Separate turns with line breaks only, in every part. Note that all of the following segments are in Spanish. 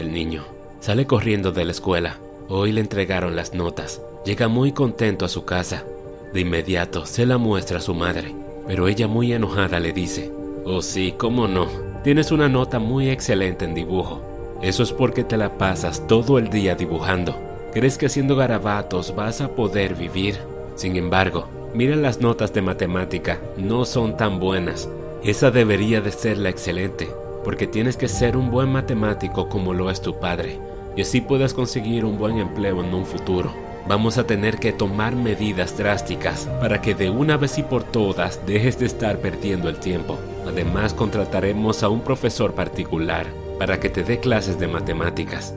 El niño sale corriendo de la escuela. Hoy le entregaron las notas. Llega muy contento a su casa. De inmediato se la muestra a su madre, pero ella muy enojada le dice: «Oh sí, cómo no, tienes una nota muy excelente en dibujo. Eso es porque te la pasas todo el día dibujando. ¿Crees que haciendo garabatos vas a poder vivir? Sin embargo, mira las notas de matemática, no son tan buenas. Esa debería de ser la excelente, porque tienes que ser un buen matemático como lo es tu padre, y así puedas conseguir un buen empleo en un futuro. Vamos a tener que tomar medidas drásticas para que de una vez y por todas dejes de estar perdiendo el tiempo. Además, contrataremos a un profesor particular para que te dé clases de matemáticas».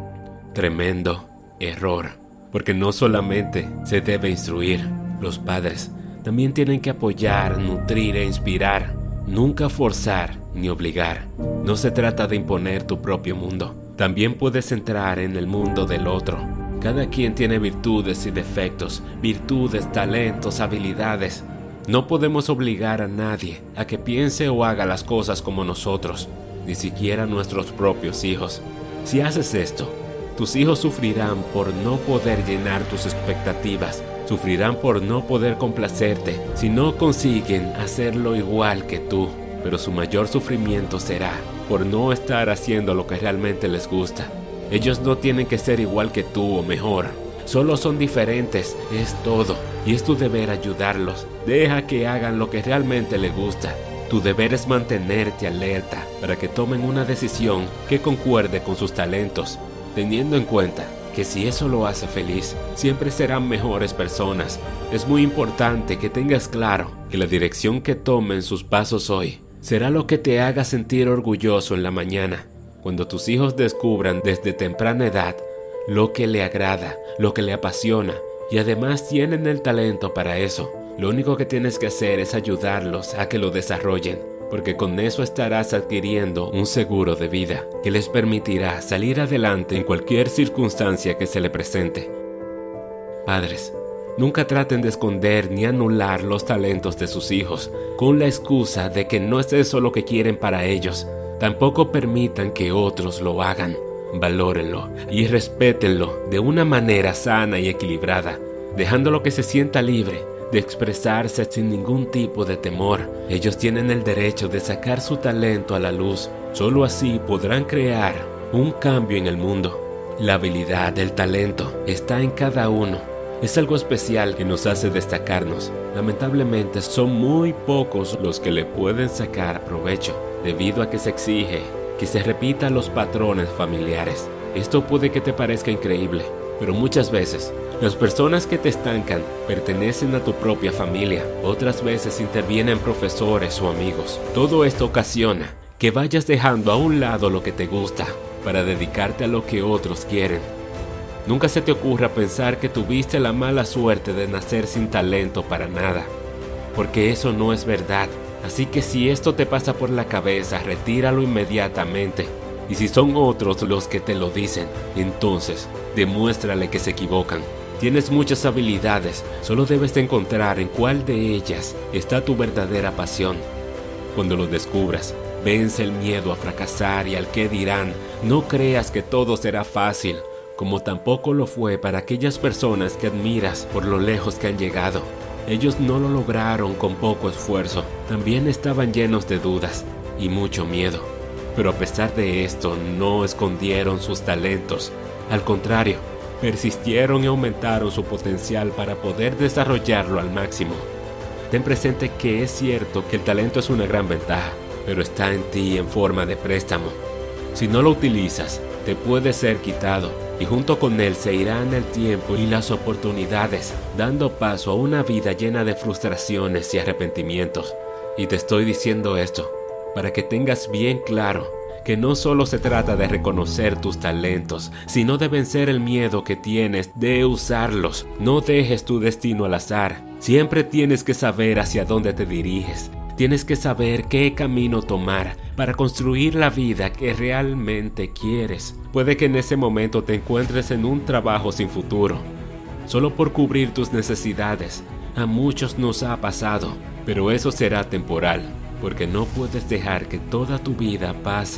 Tremendo error, porque no solamente se debe instruir, los padres también tienen que apoyar, nutrir e inspirar, nunca forzar ni obligar. No se trata de imponer tu propio mundo, también puedes entrar en el mundo del otro. Cada quien tiene virtudes y defectos, virtudes, talentos, habilidades. No podemos obligar a nadie a que piense o haga las cosas como nosotros, ni siquiera nuestros propios hijos. Si haces esto, tus hijos sufrirán por no poder llenar tus expectativas, sufrirán por no poder complacerte si no consiguen hacerlo igual que tú, pero su mayor sufrimiento será por no estar haciendo lo que realmente les gusta. Ellos no tienen que ser igual que tú o mejor, solo son diferentes, es todo, y es tu deber ayudarlos. Deja que hagan lo que realmente les gusta. Tu deber es mantenerte alerta para que tomen una decisión que concuerde con sus talentos, teniendo en cuenta que si eso lo hace feliz, siempre serán mejores personas. Es muy importante que tengas claro que la dirección que tomen sus pasos hoy será lo que te haga sentir orgulloso en la mañana, cuando tus hijos descubran desde temprana edad lo que le agrada, lo que le apasiona, y además tienen el talento para eso. Lo único que tienes que hacer es ayudarlos a que lo desarrollen, porque con eso estarás adquiriendo un seguro de vida que les permitirá salir adelante en cualquier circunstancia que se le presente. Padres, nunca traten de esconder ni anular los talentos de sus hijos con la excusa de que no es eso lo que quieren para ellos. Tampoco permitan que otros lo hagan. Valórenlo y respétenlo de una manera sana y equilibrada, dejándolo que se sienta libre de expresarse sin ningún tipo de temor. Ellos tienen el derecho de sacar su talento a la luz. Solo así podrán crear un cambio en el mundo. La habilidad, el talento, está en cada uno. Es algo especial que nos hace destacarnos. Lamentablemente son muy pocos los que le pueden sacar provecho, debido a que se exige que se repitan los patrones familiares. Esto puede que te parezca increíble, pero muchas veces las personas que te estancan pertenecen a tu propia familia. Otras veces intervienen profesores o amigos. Todo esto ocasiona que vayas dejando a un lado lo que te gusta para dedicarte a lo que otros quieren. Nunca se te ocurra pensar que tuviste la mala suerte de nacer sin talento para nada, porque eso no es verdad. Así que si esto te pasa por la cabeza, retíralo inmediatamente. Y si son otros los que te lo dicen, entonces demuéstrale que se equivocan. Tienes muchas habilidades, solo debes de encontrar en cuál de ellas está tu verdadera pasión. Cuando lo descubras, vence el miedo a fracasar y al qué dirán. No creas que todo será fácil, como tampoco lo fue para aquellas personas que admiras por lo lejos que han llegado. Ellos no lo lograron con poco esfuerzo, también estaban llenos de dudas y mucho miedo. Pero a pesar de esto, no escondieron sus talentos. Al contrario, persistieron y aumentaron su potencial para poder desarrollarlo al máximo. Ten presente que es cierto que el talento es una gran ventaja, pero está en ti en forma de préstamo. Si no lo utilizas, te puede ser quitado, y junto con él se irán el tiempo y las oportunidades, dando paso a una vida llena de frustraciones y arrepentimientos. Y te estoy diciendo esto para que tengas bien claro que no solo se trata de reconocer tus talentos, sino de vencer el miedo que tienes de usarlos. No dejes tu destino al azar. Siempre tienes que saber hacia dónde te diriges. Tienes que saber qué camino tomar para construir la vida que realmente quieres. Puede que en ese momento te encuentres en un trabajo sin futuro, solo por cubrir tus necesidades. A muchos nos ha pasado, pero eso será temporal, porque no puedes dejar que toda tu vida pase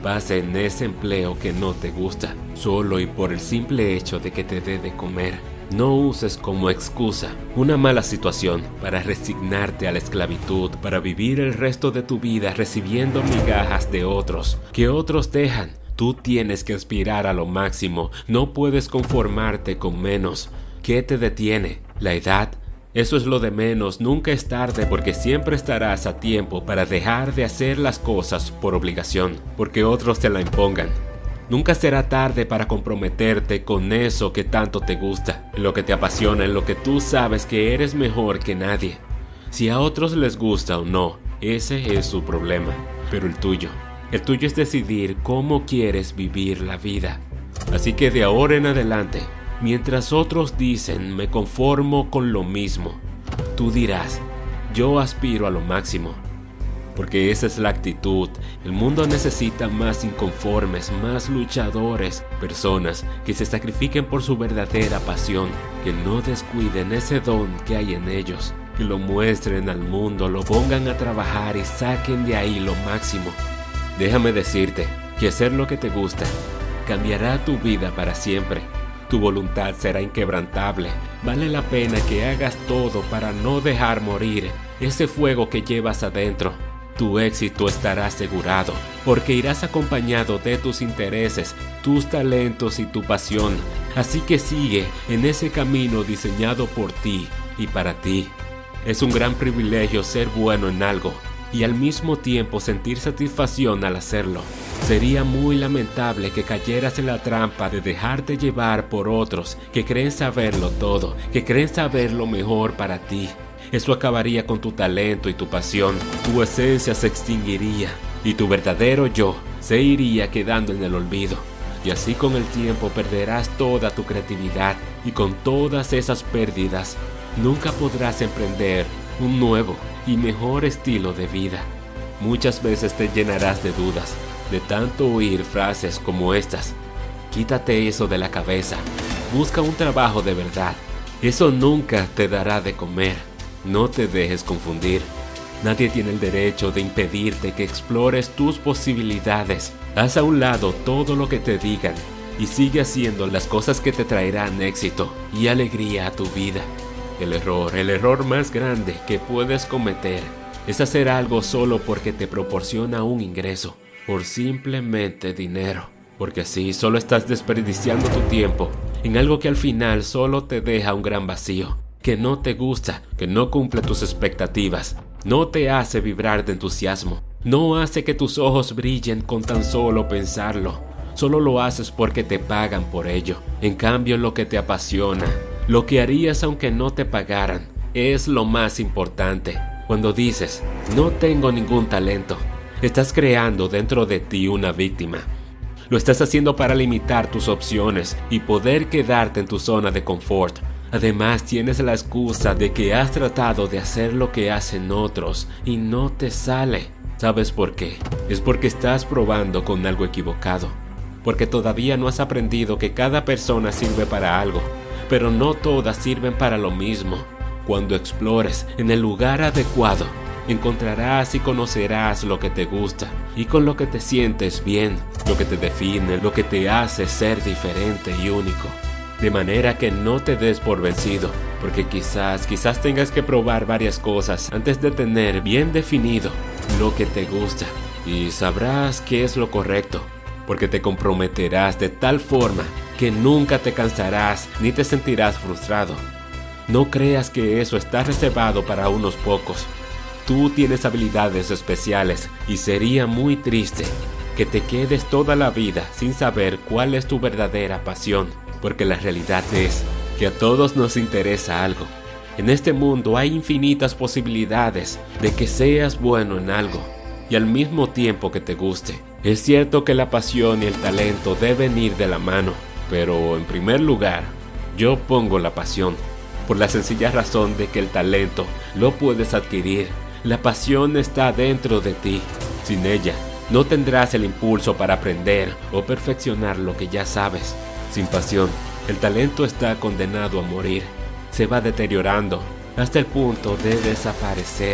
pasa en ese empleo que no te gusta, solo y por el simple hecho de que te dé de comer. No uses como excusa una mala situación para resignarte a la esclavitud, para vivir el resto de tu vida recibiendo migajas de otros, que otros dejan. Tú tienes que aspirar a lo máximo, no puedes conformarte con menos. ¿Qué te detiene? ¿La edad? Eso es lo de menos, nunca es tarde porque siempre estarás a tiempo para dejar de hacer las cosas por obligación, porque otros te la impongan. Nunca será tarde para comprometerte con eso que tanto te gusta, en lo que te apasiona, en lo que tú sabes que eres mejor que nadie. Si a otros les gusta o no, ese es su problema, pero el tuyo es decidir cómo quieres vivir la vida. Así que de ahora en adelante, mientras otros dicen me conformo con lo mismo, tú dirás yo aspiro a lo máximo. Porque esa es la actitud. El mundo necesita más inconformes, más luchadores, personas que se sacrifiquen por su verdadera pasión, que no descuiden ese don que hay en ellos, que lo muestren al mundo, lo pongan a trabajar y saquen de ahí lo máximo. Déjame decirte que hacer lo que te gusta cambiará tu vida para siempre. Tu voluntad será inquebrantable. Vale la pena que hagas todo para no dejar morir ese fuego que llevas adentro. Tu éxito estará asegurado, porque irás acompañado de tus intereses, tus talentos y tu pasión. Así que sigue en ese camino diseñado por ti y para ti. Es un gran privilegio ser bueno en algo y al mismo tiempo sentir satisfacción al hacerlo. Sería muy lamentable que cayeras en la trampa de dejarte llevar por otros que creen saberlo todo, que creen saber lo mejor para ti. Eso acabaría con tu talento y tu pasión, tu esencia se extinguiría y tu verdadero yo se iría quedando en el olvido. Y así con el tiempo perderás toda tu creatividad y con todas esas pérdidas nunca podrás emprender un nuevo y mejor estilo de vida. Muchas veces te llenarás de dudas, de tanto oír frases como estas. Quítate eso de la cabeza, busca un trabajo de verdad, eso nunca te dará de comer. No te dejes confundir. Nadie tiene el derecho de impedirte que explores tus posibilidades. Haz a un lado todo lo que te digan y sigue haciendo las cosas que te traerán éxito y alegría a tu vida. El error más grande que puedes cometer es hacer algo solo porque te proporciona un ingreso, por simplemente dinero. Porque así solo estás desperdiciando tu tiempo en algo que al final solo te deja un gran vacío, que no te gusta, que no cumple tus expectativas, no te hace vibrar de entusiasmo, no hace que tus ojos brillen con tan solo pensarlo, solo lo haces porque te pagan por ello. En cambio, lo que te apasiona, lo que harías aunque no te pagaran, es lo más importante. Cuando dices, no tengo ningún talento, estás creando dentro de ti una víctima. Lo estás haciendo para limitar tus opciones y poder quedarte en tu zona de confort. Además, tienes la excusa de que has tratado de hacer lo que hacen otros y no te sale. ¿Sabes por qué? Es porque estás probando con algo equivocado. Porque todavía no has aprendido que cada persona sirve para algo, pero no todas sirven para lo mismo. Cuando explores en el lugar adecuado, encontrarás y conocerás lo que te gusta y con lo que te sientes bien, lo que te define, lo que te hace ser diferente y único. De manera que no te des por vencido, porque quizás tengas que probar varias cosas antes de tener bien definido lo que te gusta, y sabrás qué es lo correcto, porque te comprometerás de tal forma que nunca te cansarás ni te sentirás frustrado. No creas que eso está reservado para unos pocos. Tú tienes habilidades especiales y sería muy triste que te quedes toda la vida sin saber cuál es tu verdadera pasión. Porque la realidad es que a todos nos interesa algo. En este mundo hay infinitas posibilidades de que seas bueno en algo y al mismo tiempo que te guste. Es cierto que la pasión y el talento deben ir de la mano, pero en primer lugar, yo pongo la pasión, por la sencilla razón de que el talento lo puedes adquirir. La pasión está dentro de ti. Sin ella, no tendrás el impulso para aprender o perfeccionar lo que ya sabes. Sin pasión, el talento está condenado a morir. Se va deteriorando hasta el punto de desaparecer.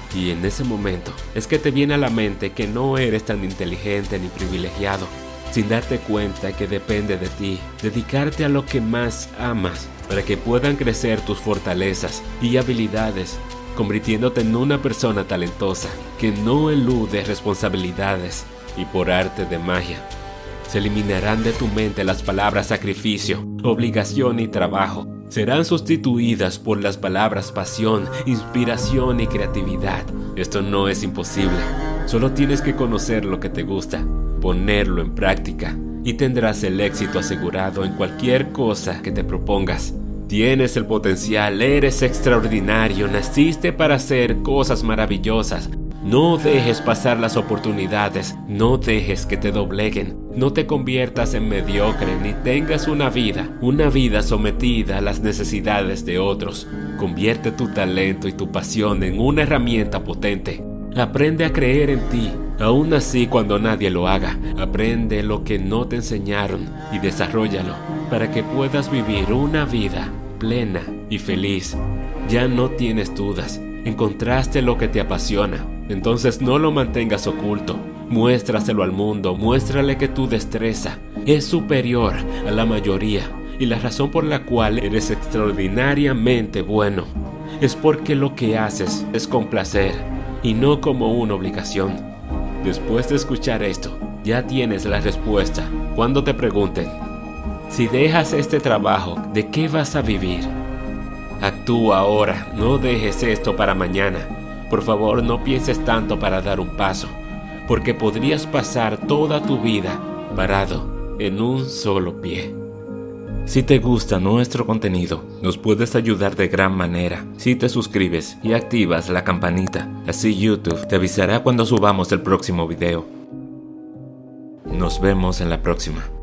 Y en ese momento es que te viene a la mente que no eres tan inteligente ni privilegiado, sin darte cuenta que depende de ti dedicarte a lo que más amas para que puedan crecer tus fortalezas y habilidades, convirtiéndote en una persona talentosa que no elude responsabilidades y por arte de magia. Se eliminarán de tu mente las palabras sacrificio, obligación y trabajo. Serán sustituidas por las palabras pasión, inspiración y creatividad. Esto no es imposible. Solo tienes que conocer lo que te gusta, ponerlo en práctica y tendrás el éxito asegurado en cualquier cosa que te propongas. Tienes el potencial, eres extraordinario, naciste para hacer cosas maravillosas. No dejes pasar las oportunidades, no dejes que te dobleguen, no te conviertas en mediocre ni tengas una vida sometida a las necesidades de otros. Convierte tu talento y tu pasión en una herramienta potente. Aprende a creer en ti, aún así cuando nadie lo haga. Aprende lo que no te enseñaron y desarróllalo para que puedas vivir una vida plena y feliz. Ya no tienes dudas, encontraste lo que te apasiona. Entonces no lo mantengas oculto, muéstraselo al mundo, muéstrale que tu destreza es superior a la mayoría y la razón por la cual eres extraordinariamente bueno es porque lo que haces es con placer y no como una obligación. Después de escuchar esto, ya tienes la respuesta cuando te pregunten: si dejas este trabajo, ¿de qué vas a vivir? Actúa ahora, no dejes esto para mañana. Por favor, no pienses tanto para dar un paso, porque podrías pasar toda tu vida parado en un solo pie. Si te gusta nuestro contenido, nos puedes ayudar de gran manera si te suscribes y activas la campanita. Así YouTube te avisará cuando subamos el próximo video. Nos vemos en la próxima.